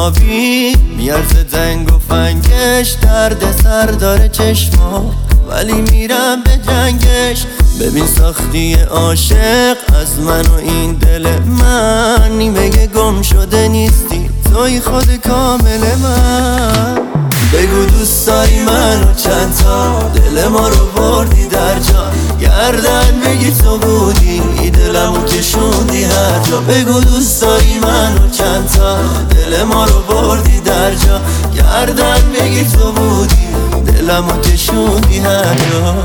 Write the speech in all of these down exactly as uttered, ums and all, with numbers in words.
آبی میارزه دنگ و فنگش، درد سر داره چشما ولی میرم به جنگش. ببین ساختی عاشق از من و این دل من، نیمه گم شده نیستی توی خود کامل من. بگو دوست داری منو چند تا، دل ما رو بردی در جا، گردن بگی تو بودی دلمو کشوندی هر جا. بگو دوست داری منو چند تا، دل ما رو بردی در جا، گردن بگی تو بودی دلمو کشوندی هر جا.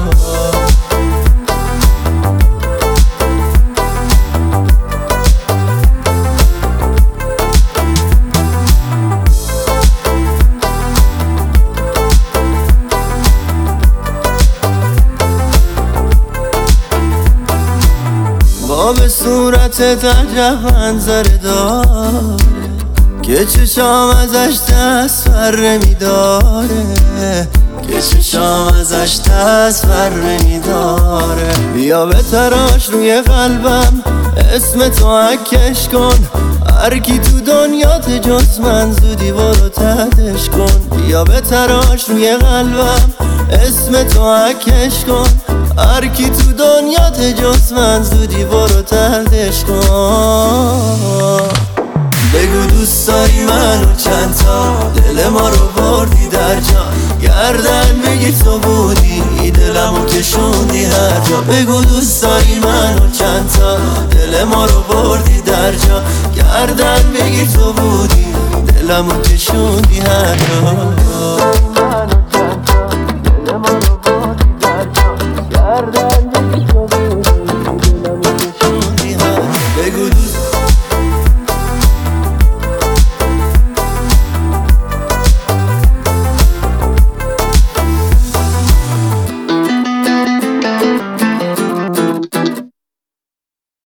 به صورتت عجب منظره داره که چشام ازش تصفره میداره، که چشام ازش تصفره میداره. بیا به تراش روی قلبم اسم تو عکش کن، هرکی تو دنیات جز من زودی برو تهش کن. بیا به تراش روی قلبم اسم تو عکش کن، هرکی تو دنیات جز من زودی برو تهش کن. بگو دوست داری منو چند تا، دل ما رو بردی در جا، گردن بگی تو بودی دلمو کشوندی هر جا. بگو دوست داری منو چند تا، دل ما رو بردی در جا، گردن بگی تو بودی دلمو کشوندی هر جا.